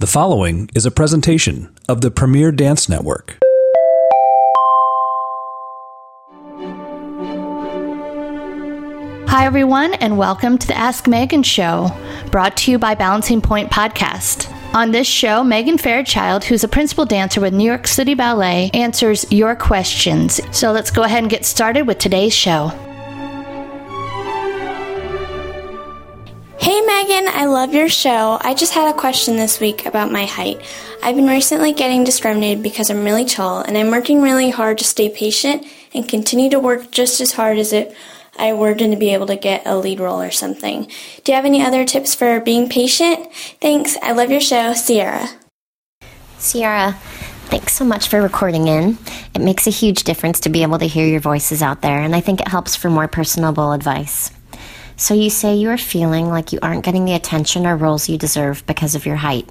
The following is a presentation of the Premier Dance Network. Hi, everyone, and welcome to the Ask Megan Show, brought to you by Balancing Point Podcast. On this show, Megan Fairchild, who's a principal dancer with New York City Ballet, answers your questions. So let's go ahead and get started with today's show. Hey Megan, I love your show. I just had a question this week about my height. I've been recently getting discriminated because I'm really tall, and I'm working really hard to stay patient and continue to work just as hard as if I were to be able to get a lead role or something. Do you have any other tips for being patient? Thanks. I love your show. Sierra. Sierra, thanks so much for recording in. It makes a huge difference to be able to hear your voices out there, and I think it helps for more personable advice. So you say you are feeling like you aren't getting the attention or roles you deserve because of your height.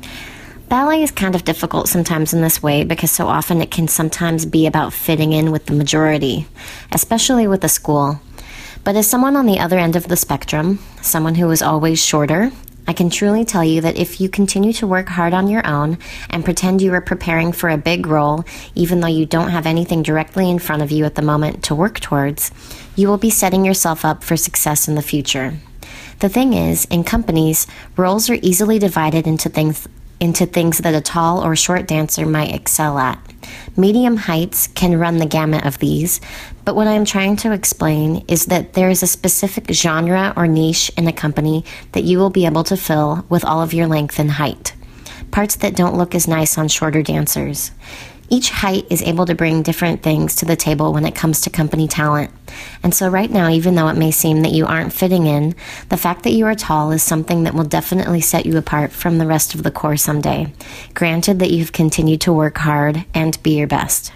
Ballet is kind of difficult sometimes in this way because so often it can sometimes be about fitting in with the majority, especially with the school. But as someone on the other end of the spectrum, someone who is always shorter, I can truly tell you that if you continue to work hard on your own and pretend you are preparing for a big role, even though you don't have anything directly in front of you at the moment to work towards, you will be setting yourself up for success in the future. The thing is, in companies, roles are easily divided into things that a tall or short dancer might excel at. Medium heights can run the gamut of these, but what I am trying to explain is that there is a specific genre or niche in a company that you will be able to fill with all of your length and height, parts that don't look as nice on shorter dancers. Each height is able to bring different things to the table when it comes to company talent. And so right now, even though it may seem that you aren't fitting in, the fact that you are tall is something that will definitely set you apart from the rest of the corps someday, granted that you've continued to work hard and be your best.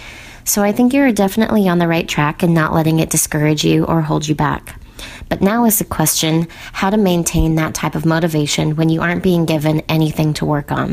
So I think you're definitely on the right track and not letting it discourage you or hold you back. But now is the question, how to maintain that type of motivation when you aren't being given anything to work on.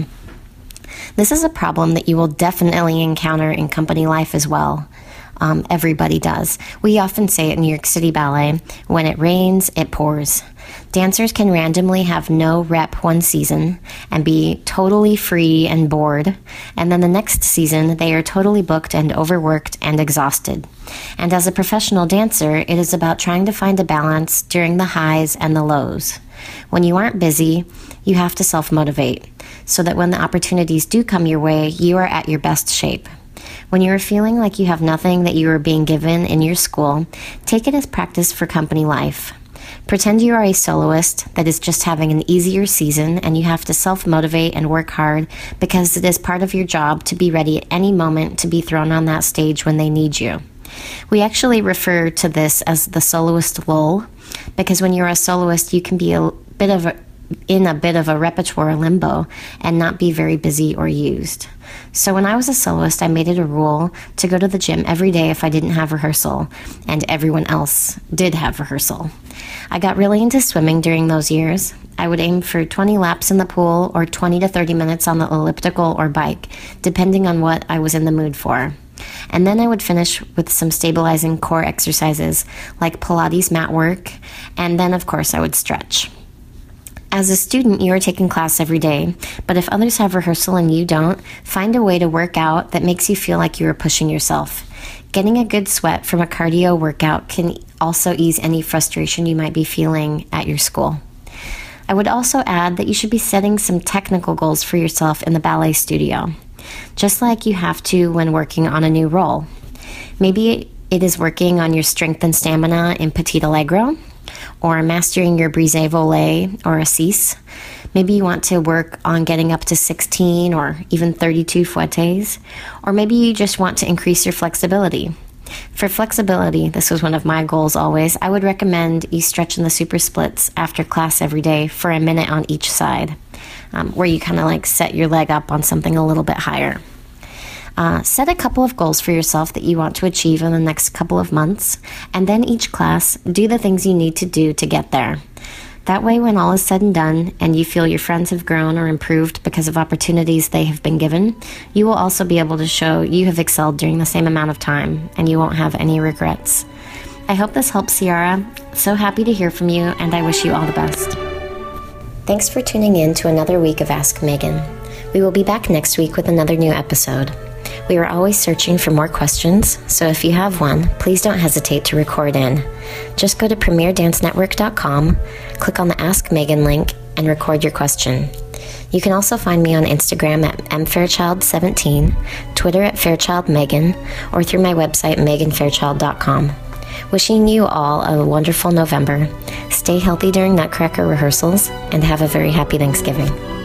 This is a problem that you will definitely encounter in company life as well. Everybody does. We often say at New York City Ballet, when it rains, it pours. Dancers can randomly have no rep one season and be totally free and bored, and then the next season they are totally booked and overworked and exhausted. And as a professional dancer, it is about trying to find a balance during the highs and the lows. When you aren't busy, you have to self-motivate, so that when the opportunities do come your way, you are at your best shape. When you are feeling like you have nothing that you are being given in your school, take it as practice for company life. Pretend you are a soloist that is just having an easier season and you have to self-motivate and work hard because it is part of your job to be ready at any moment to be thrown on that stage when they need you. We actually refer to this as the soloist lull because when you're a soloist, you can be in a bit of a repertoire limbo and not be very busy or used. So when I was a soloist, I made it a rule to go to the gym every day if I didn't have rehearsal, and everyone else did have rehearsal. I got really into swimming during those years. I would aim for 20 laps in the pool or 20 to 30 minutes on the elliptical or bike, depending on what I was in the mood for. And then I would finish with some stabilizing core exercises like Pilates mat work, and then of course I would stretch. As a student, you are taking class every day, but if others have rehearsal and you don't, find a way to work out that makes you feel like you are pushing yourself. Getting a good sweat from a cardio workout can also ease any frustration you might be feeling at your school. I would also add that you should be setting some technical goals for yourself in the ballet studio, just like you have to when working on a new role. Maybe it is working on your strength and stamina in Petit Allegro, or mastering your brise volet or assis. Maybe you want to work on getting up to 16 or even 32 fouettes, or maybe you just want to increase your flexibility. For flexibility, this was one of my goals always, I would recommend you stretch in the super splits after class every day for a minute on each side, where you kind of like set your leg up on something a little bit higher. Set a couple of goals for yourself that you want to achieve in the next couple of months, and then each class, do the things you need to do to get there. That way, when all is said and done, and you feel your friends have grown or improved because of opportunities they have been given, you will also be able to show you have excelled during the same amount of time, and you won't have any regrets. I hope this helps, Sierra. So happy to hear from you, and I wish you all the best. Thanks for tuning in to another week of Ask Megan. We will be back next week with another new episode. We are always searching for more questions, so if you have one, please don't hesitate to record in. Just go to PremierDanceNetwork.com, click on the Ask Megan link, and record your question. You can also find me on Instagram at mfairchild17, Twitter at FairchildMegan, or through my website, meganfairchild.com. Wishing you all a wonderful November. Stay healthy during Nutcracker rehearsals, and have a very happy Thanksgiving.